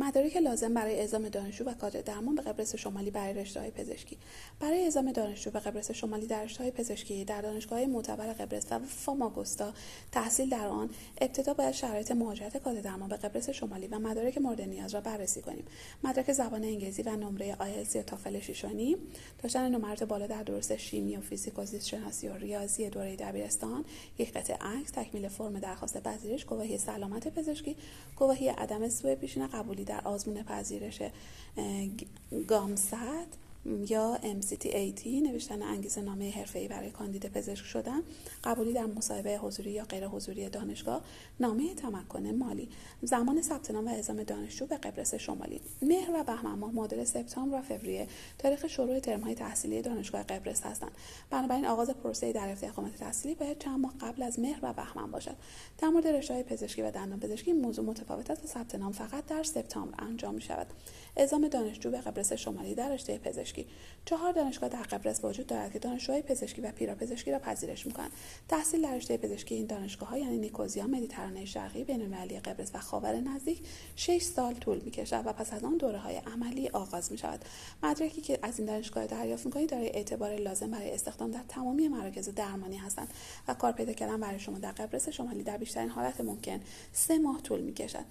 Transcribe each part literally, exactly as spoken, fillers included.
مدارک لازم برای اعزام دانشجو و کادر درمان به قبرس شمالی برای رشته‌های پزشکی. برای اعزام دانشجو به قبرس شمالی در رشته‌های پزشکی در دانشگاه‌های معتبر قبرس و فاماگوستا تحصیل در آن، ابتدا باید شرایط مهاجرت کادر درمان به قبرس شمالی و مدارک مورد نیاز را بررسی کنیم. مدرک زبان انگلیسی و نمره آیلتس یا تافل شش و نیم، داشتن نمرات بالا در درس شیمی و فیزیک و زیست شناسی و ریاضی دوره دبیرستان، یک قطعه عکس، تکمیل فرم درخواست پذیرش، گواهی سلامت پزشکی، گواهی عدم سوء پیشین قبولی در آزمون پذیرش گامست یا ام سی تی ای تی، نوشتن انگیزه نامه حرفه‌ای برای کاندید پزشک شدن، قبولی در مصاحبه حضوری یا غیر حضوری دانشگاه، نامه تمکن مالی. زمان ثبت نام و اعزام دانشجو به قبرس شمالی: مهر و بهمن ماه معادل سپتامبر و فوریه تاریخ شروع ترم‌های تحصیلی دانشگاه قبرس هستند. بنابراین آغاز پروسه دریافت اقامت تحصیلی باید چند ماه قبل از مهر و بهمن باشد. در مورد رشته‌های پزشکی و دندانپزشکی این موضوع متفاوت است و ثبت نام فقط در سپتامبر انجام می‌شود. اعزام دانشجو به قبرس شمالی در رشته پزشکی: چهار دانشگاه در قبرس وجود دارد که دانشجوهای پزشکی و پیراپزشکی را پذیرش می‌کنند. تحصیل در رشته پزشکی این دانشگاه‌ها یعنی نیکوزیا، مدیترانه شرقی، بین‌المللی قبرس و خاور نزدیک شش سال طول می‌کشد و پس از آن دوره‌های عملی آغاز می‌شود. مدرکی که از این دانشگاه دریافت می‌کنید دارای اعتبار لازم برای استخدام در تمامی مراکز درمانی هستند و کار پیدا کردن برای شما در قبرس شمالی در بیشترین حالت ممکن سه ماه طول می‌کشد.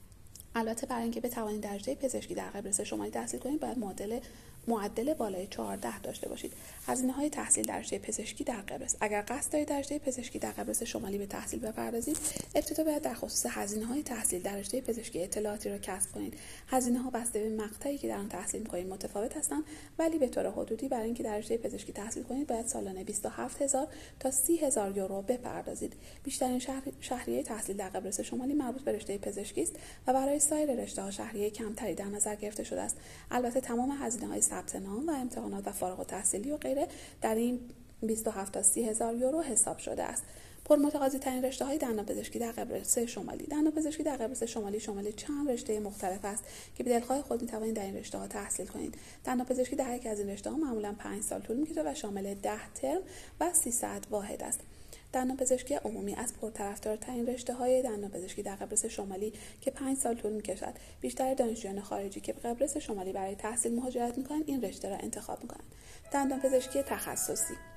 البته برای اینکه بتوانید در رشته پزشکی در قبرس شمالی تحصیل کنید باید معادل معدل بالای چهارده داشته باشید. هزینه‌های تحصیل در رشته پزشکی در قبرس: اگر قصد دارید در رشته پزشکی در قبرس شمالی به تحصیل بپردازید، ابتدا باید در خصوص هزینه‌های تحصیل در رشته پزشکی اطلاعاتی را کسب کنید. هزینه‌ها بسته به مقطعی که در آن تحصیل می‌کنید متفاوت هستند، ولی به طور حدودی برای اینکه در رشته پزشکی تحصیل کنید باید سالانه بیست و هفت هزار تا سی هزار یورو بپردازید. بیشترین شهر... شهریه تحصیل در قبرس شمالی مربوط به رشته پزشکی است و برای سایر رشته‌ها شهریه کمتری در نظر گرفته شده است. البته تمام هزینه‌های ثبت نام و امتحانات و فارغ التحصیلی و غیره در این بیست و هفت تا سی هزار یورو حساب شده است. پرمتقاضی ترین رشته‌های دندانپزشکی در قبرس شمالی: دندانپزشکی در قبرس شمالی شامل چند رشته مختلف است که به دلخواه خود می‌توانید در این رشته‌ها تحصیل کنید. دندانپزشکی در یک از این رشته‌ها معمولاً پنج سال طول می‌کشد و شامل ده ترم و سیصد واحد است. دندانپزشکی عمومی از پرطرفدارترین رشته‌های دندانپزشکی در قبرس شمالی که پنج سال طول می‌کشد. بیشتر دانشجویان خارجی که به قبرس شمالی برای تحصیل مهاجرت می‌کنند این رشته را انتخاب می‌کنند. دندانپزشکی تخصصی: